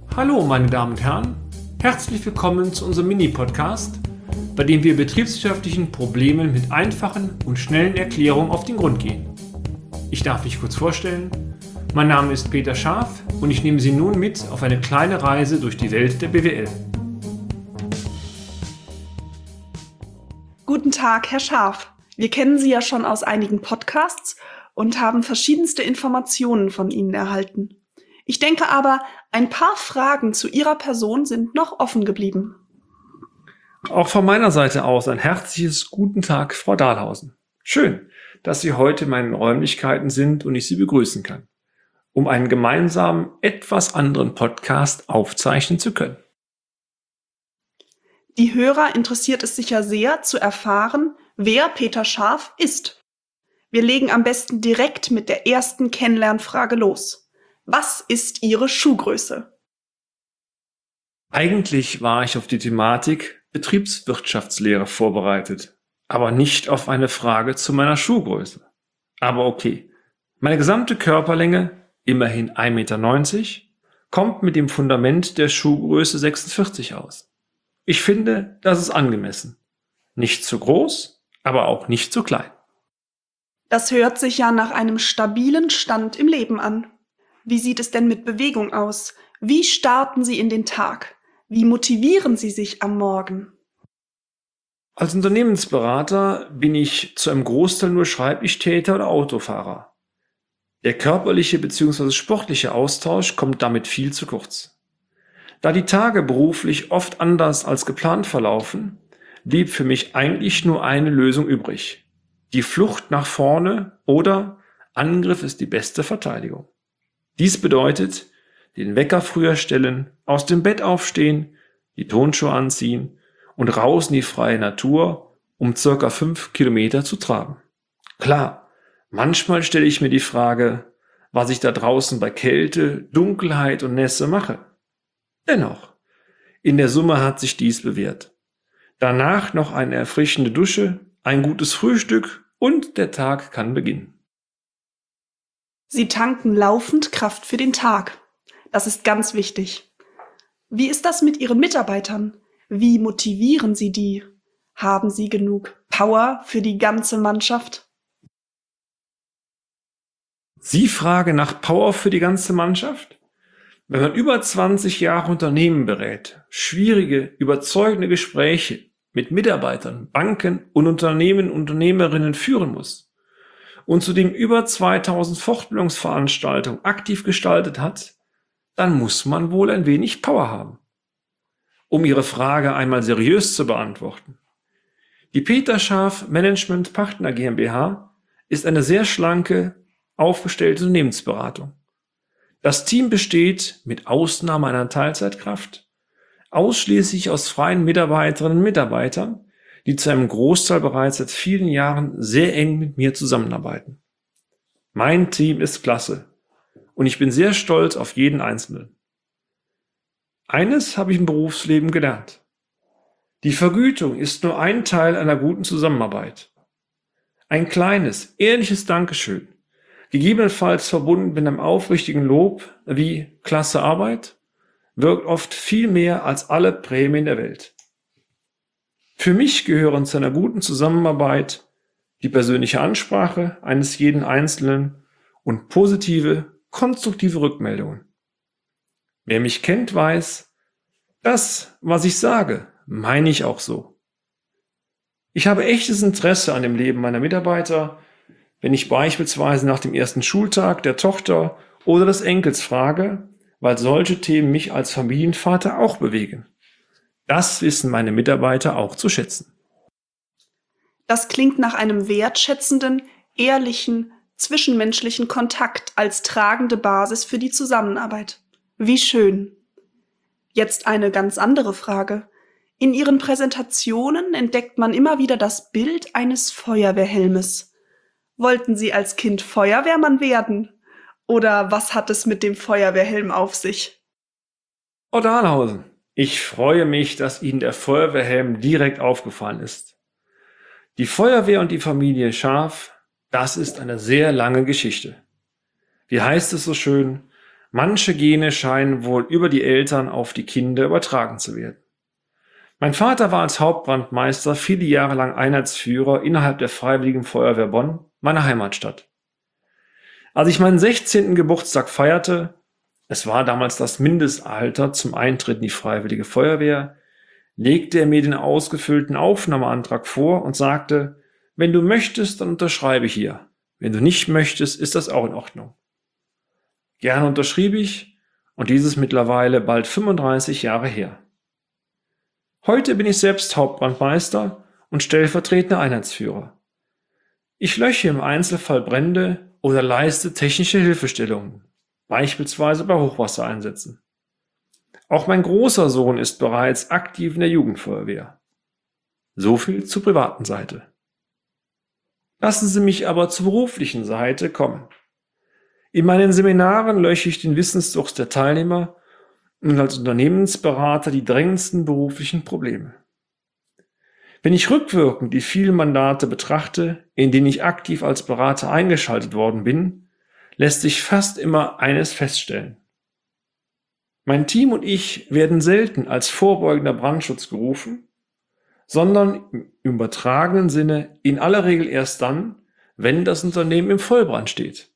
Hallo meine Damen und Herren, herzlich willkommen zu unserem Mini-Podcast, bei dem wir betriebswirtschaftlichen Problemen mit einfachen und schnellen Erklärungen auf den Grund gehen. Ich darf mich kurz vorstellen, mein Name ist Peter Scharf und ich nehme Sie nun mit auf eine kleine Reise durch die Welt der BWL. Guten Tag, Herr Scharf. Wir kennen Sie ja schon aus einigen Podcasts und haben verschiedenste Informationen von Ihnen erhalten. Ich denke aber, ein paar Fragen zu Ihrer Person sind noch offen geblieben. Auch von meiner Seite aus ein herzliches Guten Tag, Frau Dahlhausen. Schön, dass Sie heute in meinen Räumlichkeiten sind und ich Sie begrüßen kann, um einen gemeinsamen, etwas anderen Podcast aufzeichnen zu können. Die Hörer interessiert es sicher sehr zu erfahren, wer Peter Scharf ist. Wir legen am besten direkt mit der ersten Kennenlernfrage los. Was ist Ihre Schuhgröße? Eigentlich war ich auf die Thematik Betriebswirtschaftslehre vorbereitet, aber nicht auf eine Frage zu meiner Schuhgröße. Aber okay, meine gesamte Körperlänge, immerhin 1,90 Meter, kommt mit dem Fundament der Schuhgröße 46 aus. Ich finde, das ist angemessen. Nicht zu groß, aber auch nicht zu klein. Das hört sich ja nach einem stabilen Stand im Leben an. Wie sieht es denn mit Bewegung aus? Wie starten Sie in den Tag? Wie motivieren Sie sich am Morgen? Als Unternehmensberater bin ich zu einem Großteil nur Schreibtischtäter oder Autofahrer. Der körperliche bzw. sportliche Austausch kommt damit viel zu kurz. Da die Tage beruflich oft anders als geplant verlaufen, blieb für mich eigentlich nur eine Lösung übrig. Die Flucht nach vorne oder Angriff ist die beste Verteidigung. Dies bedeutet, den Wecker früher stellen, aus dem Bett aufstehen, die Turnschuhe anziehen und raus in die freie Natur, um ca. 5 Kilometer zu tragen. Klar, manchmal stelle ich mir die Frage, was ich da draußen bei Kälte, Dunkelheit und Nässe mache. Dennoch, in der Summe hat sich dies bewährt. Danach noch eine erfrischende Dusche, ein gutes Frühstück und der Tag kann beginnen. Sie tanken laufend Kraft für den Tag. Das ist ganz wichtig. Wie ist das mit Ihren Mitarbeitern? Wie motivieren Sie die? Haben Sie genug Power für die ganze Mannschaft? Sie fragen nach Power für die ganze Mannschaft? Wenn man über 20 Jahre Unternehmen berät, schwierige, überzeugende Gespräche mit Mitarbeitern, Banken und Unternehmerinnen führen muss und zudem über 2000 Fortbildungsveranstaltungen aktiv gestaltet hat, dann muss man wohl ein wenig Power haben. Um Ihre Frage einmal seriös zu beantworten. Die Peter Scharf Management Partner GmbH ist eine sehr schlanke, aufgestellte Unternehmensberatung. Das Team besteht, mit Ausnahme einer Teilzeitkraft, ausschließlich aus freien Mitarbeiterinnen und Mitarbeitern, die zu einem Großteil bereits seit vielen Jahren sehr eng mit mir zusammenarbeiten. Mein Team ist klasse und ich bin sehr stolz auf jeden Einzelnen. Eines habe ich im Berufsleben gelernt. Die Vergütung ist nur ein Teil einer guten Zusammenarbeit. Ein kleines, ehrliches Dankeschön, gegebenenfalls verbunden mit einem aufrichtigen Lob wie klasse Arbeit, wirkt oft viel mehr als alle Prämien der Welt. Für mich gehören zu einer guten Zusammenarbeit die persönliche Ansprache eines jeden Einzelnen und positive, konstruktive Rückmeldungen. Wer mich kennt, weiß, das, was ich sage, meine ich auch so. Ich habe echtes Interesse an dem Leben meiner Mitarbeiter, wenn ich beispielsweise nach dem ersten Schultag der Tochter oder des Enkels frage, weil solche Themen mich als Familienvater auch bewegen. Das wissen meine Mitarbeiter auch zu schätzen. Das klingt nach einem wertschätzenden, ehrlichen, zwischenmenschlichen Kontakt als tragende Basis für die Zusammenarbeit. Wie schön. Jetzt eine ganz andere Frage. In Ihren Präsentationen entdeckt man immer wieder das Bild eines Feuerwehrhelmes. Wollten Sie als Kind Feuerwehrmann werden? Oder was hat es mit dem Feuerwehrhelm auf sich? Frau Dahlhausen, ich freue mich, dass Ihnen der Feuerwehrhelm direkt aufgefallen ist. Die Feuerwehr und die Familie Scharf, das ist eine sehr lange Geschichte. Wie heißt es so schön? Manche Gene scheinen wohl über die Eltern auf die Kinder übertragen zu werden. Mein Vater war als Hauptbrandmeister viele Jahre lang Einheitsführer innerhalb der Freiwilligen Feuerwehr Bonn, meiner Heimatstadt. Als ich meinen 16. Geburtstag feierte, es war damals das Mindestalter zum Eintritt in die Freiwillige Feuerwehr, legte er mir den ausgefüllten Aufnahmeantrag vor und sagte: Wenn du möchtest, dann unterschreibe hier. Wenn du nicht möchtest, ist das auch in Ordnung. Gerne unterschrieb ich, und dies ist mittlerweile bald 35 Jahre her. Heute bin ich selbst Hauptbrandmeister und stellvertretender Einheitsführer. Ich lösche im Einzelfall Brände oder leiste technische Hilfestellungen, beispielsweise bei Hochwassereinsätzen. Auch mein großer Sohn ist bereits aktiv in der Jugendfeuerwehr. So viel zur privaten Seite. Lassen Sie mich aber zur beruflichen Seite kommen. In meinen Seminaren lösche ich den Wissensdurst der Teilnehmer und als Unternehmensberater die drängendsten beruflichen Probleme. Wenn ich rückwirkend die vielen Mandate betrachte, in denen ich aktiv als Berater eingeschaltet worden bin, lässt sich fast immer eines feststellen. Mein Team und ich werden selten als vorbeugender Brandschutz gerufen, sondern im übertragenen Sinne in aller Regel erst dann, wenn das Unternehmen im Vollbrand steht.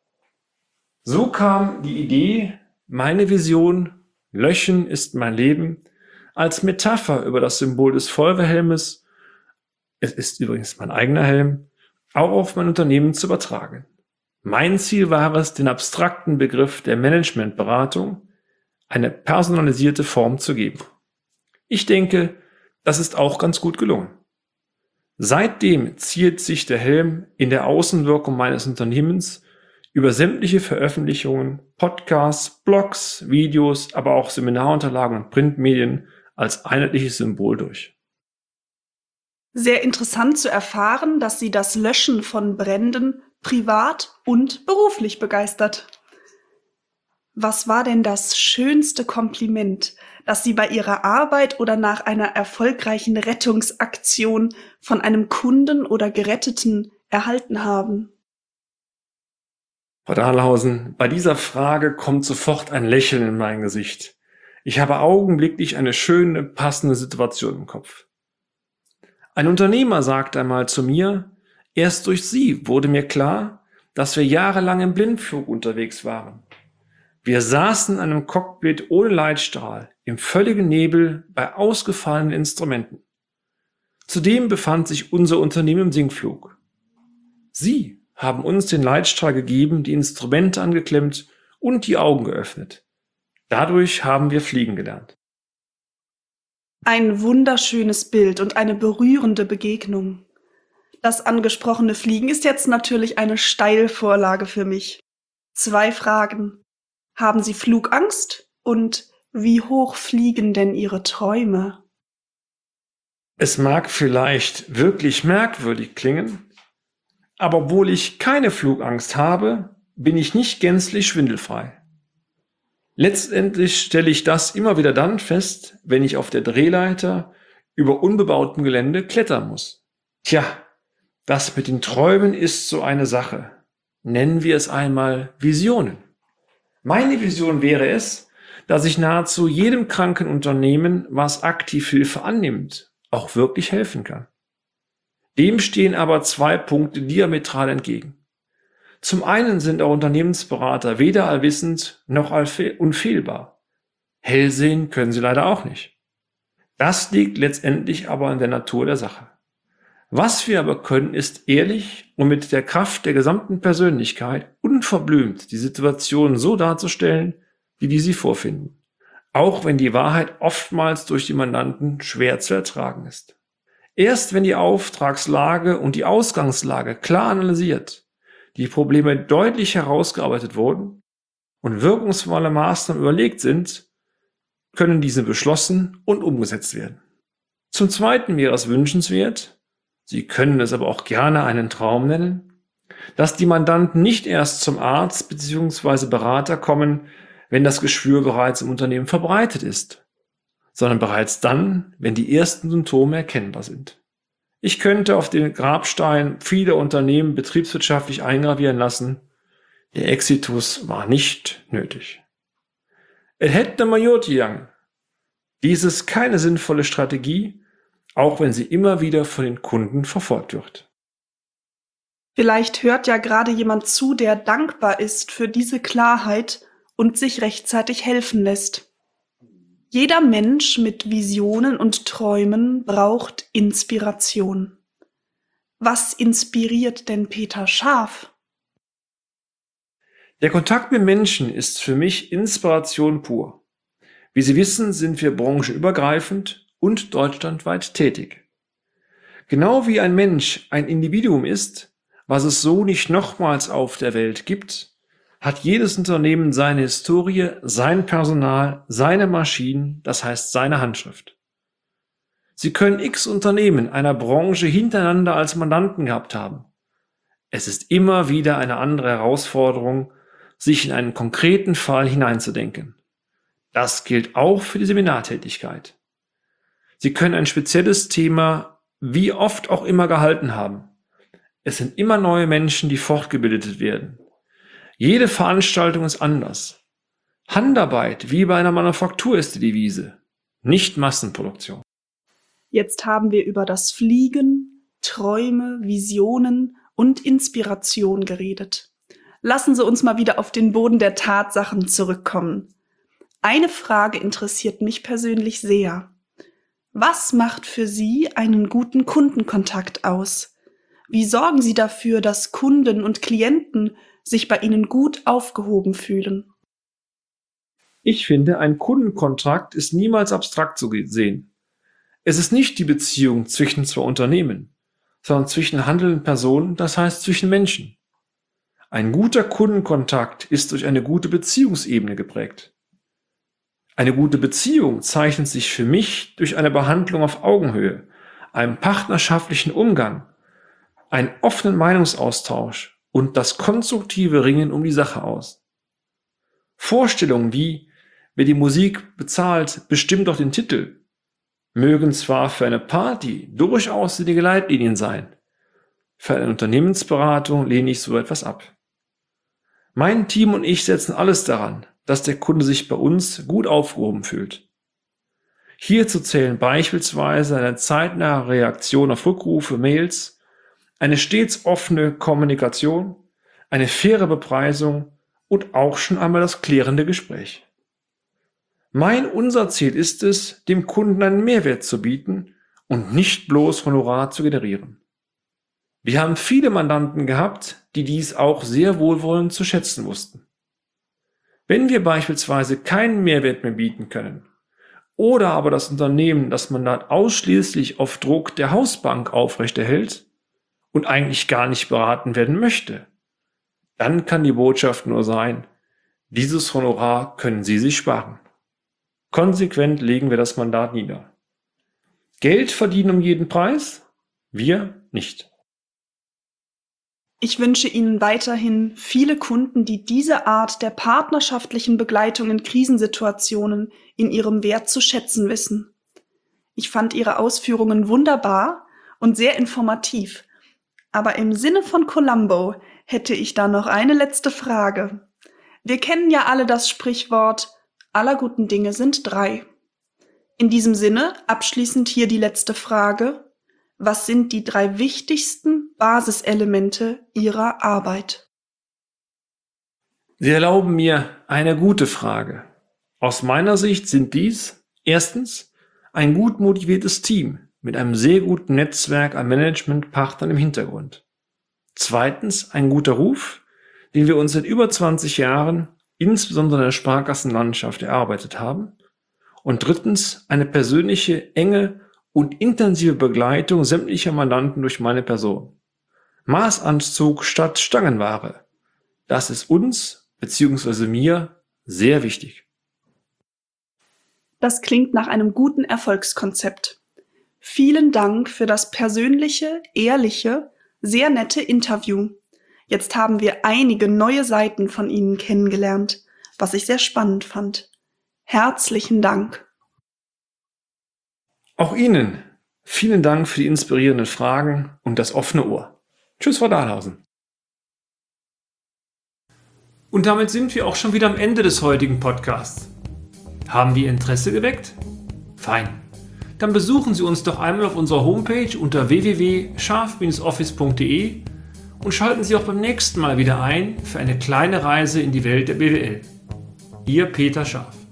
So kam die Idee, meine Vision Löschen ist mein Leben als Metapher über das Symbol des Feuerwehrhelmes, es ist übrigens mein eigener Helm, auch auf mein Unternehmen zu übertragen. Mein Ziel war es, den abstrakten Begriff der Managementberatung eine personalisierte Form zu geben. Ich denke, das ist auch ganz gut gelungen. Seitdem ziert sich der Helm in der Außenwirkung meines Unternehmens über sämtliche Veröffentlichungen, Podcasts, Blogs, Videos, aber auch Seminarunterlagen und Printmedien als einheitliches Symbol durch. Sehr interessant zu erfahren, dass Sie das Löschen von Bränden privat und beruflich begeistert. Was war denn das schönste Kompliment, das Sie bei Ihrer Arbeit oder nach einer erfolgreichen Rettungsaktion von einem Kunden oder Geretteten erhalten haben? Frau Dahlhausen, bei dieser Frage kommt sofort ein Lächeln in mein Gesicht. Ich habe augenblicklich eine schöne, passende Situation im Kopf. Ein Unternehmer sagte einmal zu mir: Erst durch Sie wurde mir klar, dass wir jahrelang im Blindflug unterwegs waren. Wir saßen in einem Cockpit ohne Leitstrahl, im völligen Nebel, bei ausgefallenen Instrumenten. Zudem befand sich unser Unternehmen im Sinkflug. Sie haben uns den Leitstrahl gegeben, die Instrumente angeklemmt und die Augen geöffnet. Dadurch haben wir fliegen gelernt. Ein wunderschönes Bild und eine berührende Begegnung. Das angesprochene Fliegen ist jetzt natürlich eine Steilvorlage für mich. 2 Fragen. Haben Sie Flugangst? Und wie hoch fliegen denn Ihre Träume? Es mag vielleicht wirklich merkwürdig klingen, aber obwohl ich keine Flugangst habe, bin ich nicht gänzlich schwindelfrei. Letztendlich stelle ich das immer wieder dann fest, wenn ich auf der Drehleiter über unbebautem Gelände klettern muss. Tja, das mit den Träumen ist so eine Sache. Nennen wir es einmal Visionen. Meine Vision wäre es, dass ich nahezu jedem kranken Unternehmen, was aktiv Hilfe annimmt, auch wirklich helfen kann. Dem stehen aber 2 Punkte diametral entgegen. Zum einen sind auch Unternehmensberater weder allwissend noch unfehlbar. Hellsehen können sie leider auch nicht. Das liegt letztendlich aber in der Natur der Sache. Was wir aber können, ist ehrlich und mit der Kraft der gesamten Persönlichkeit unverblümt die Situation so darzustellen, wie die sie vorfinden. Auch wenn die Wahrheit oftmals durch die Mandanten schwer zu ertragen ist. Erst wenn die Auftragslage und die Ausgangslage klar analysiert, die Probleme deutlich herausgearbeitet wurden und wirkungsvolle Maßnahmen überlegt sind, können diese beschlossen und umgesetzt werden. Zum Zweiten wäre es wünschenswert, Sie können es aber auch gerne einen Traum nennen, dass die Mandanten nicht erst zum Arzt bzw. Berater kommen, wenn das Geschwür bereits im Unternehmen verbreitet ist, sondern bereits dann, wenn die ersten Symptome erkennbar sind. Ich könnte auf den Grabstein vieler Unternehmen betriebswirtschaftlich eingravieren lassen: Der Exitus war nicht nötig. Es hätte mal gut gegangen. Dies ist keine sinnvolle Strategie, auch wenn sie immer wieder von den Kunden verfolgt wird. Vielleicht hört ja gerade jemand zu, der dankbar ist für diese Klarheit und sich rechtzeitig helfen lässt. Jeder Mensch mit Visionen und Träumen braucht Inspiration. Was inspiriert denn Peter Scharf? Der Kontakt mit Menschen ist für mich Inspiration pur. Wie Sie wissen, sind wir branchenübergreifend und deutschlandweit tätig. Genau wie ein Mensch ein Individuum ist, was es so nicht nochmals auf der Welt gibt, hat jedes Unternehmen seine Historie, sein Personal, seine Maschinen, das heißt seine Handschrift. Sie können x Unternehmen einer Branche hintereinander als Mandanten gehabt haben. Es ist immer wieder eine andere Herausforderung, sich in einen konkreten Fall hineinzudenken. Das gilt auch für die Seminartätigkeit. Sie können ein spezielles Thema wie oft auch immer gehalten haben. Es sind immer neue Menschen, die fortgebildet werden. Jede Veranstaltung ist anders. Handarbeit wie bei einer Manufaktur ist die Devise, nicht Massenproduktion. Jetzt haben wir über das Fliegen, Träume, Visionen und Inspiration geredet. Lassen Sie uns mal wieder auf den Boden der Tatsachen zurückkommen. Eine Frage interessiert mich persönlich sehr. Was macht für Sie einen guten Kundenkontakt aus? Wie sorgen Sie dafür, dass Kunden und Klienten sich bei Ihnen gut aufgehoben fühlen? Ich finde, ein Kundenkontrakt ist niemals abstrakt zu sehen. Es ist nicht die Beziehung zwischen zwei Unternehmen, sondern zwischen handelnden Personen, das heißt zwischen Menschen. Ein guter Kundenkontakt ist durch eine gute Beziehungsebene geprägt. Eine gute Beziehung zeichnet sich für mich durch eine Behandlung auf Augenhöhe, einen partnerschaftlichen Umgang, einen offenen Meinungsaustausch und das konstruktive Ringen um die Sache aus. Vorstellungen wie, wer die Musik bezahlt, bestimmt doch den Titel, mögen zwar für eine Party durchaus sinnige Leitlinien sein. Für eine Unternehmensberatung lehne ich so etwas ab. Mein Team und ich setzen alles daran, dass der Kunde sich bei uns gut aufgehoben fühlt. Hierzu zählen beispielsweise eine zeitnahe Reaktion auf Rückrufe, Mails, eine stets offene Kommunikation, eine faire Bepreisung und auch schon einmal das klärende Gespräch. Unser Ziel ist es, dem Kunden einen Mehrwert zu bieten und nicht bloß Honorar zu generieren. Wir haben viele Mandanten gehabt, die dies auch sehr wohlwollend zu schätzen wussten. Wenn wir beispielsweise keinen Mehrwert mehr bieten können oder aber das Unternehmen das Mandat ausschließlich auf Druck der Hausbank aufrechterhält und eigentlich gar nicht beraten werden möchte, dann kann die Botschaft nur sein, dieses Honorar können Sie sich sparen. Konsequent legen wir das Mandat nieder. Geld verdienen um jeden Preis? Wir nicht. Ich wünsche Ihnen weiterhin viele Kunden, die diese Art der partnerschaftlichen Begleitung in Krisensituationen in ihrem Wert zu schätzen wissen. Ich fand Ihre Ausführungen wunderbar und sehr informativ. Aber im Sinne von Columbo hätte ich da noch eine letzte Frage. Wir kennen ja alle das Sprichwort, aller guten Dinge sind 3. In diesem Sinne abschließend hier die letzte Frage. Was sind die 3 wichtigsten Basiselemente Ihrer Arbeit? Sie erlauben mir eine gute Frage. Aus meiner Sicht sind dies erstens ein gut motiviertes Team mit einem sehr guten Netzwerk an Managementpartnern im Hintergrund. Zweitens ein guter Ruf, den wir uns seit über 20 Jahren insbesondere in der Sparkassenlandschaft erarbeitet haben. Und drittens eine persönliche, enge und intensive Begleitung sämtlicher Mandanten durch meine Person. Maßanzug statt Stangenware. Das ist uns bzw. mir sehr wichtig. Das klingt nach einem guten Erfolgskonzept. Vielen Dank für das persönliche, ehrliche, sehr nette Interview. Jetzt haben wir einige neue Seiten von Ihnen kennengelernt, was ich sehr spannend fand. Herzlichen Dank. Auch Ihnen vielen Dank für die inspirierenden Fragen und das offene Ohr. Tschüss, Frau Dahlhausen. Und damit sind wir auch schon wieder am Ende des heutigen Podcasts. Haben wir Interesse geweckt? Fein. Dann besuchen Sie uns doch einmal auf unserer Homepage unter www.scharf-office.de und schalten Sie auch beim nächsten Mal wieder ein für eine kleine Reise in die Welt der BWL. Ihr Peter Scharf.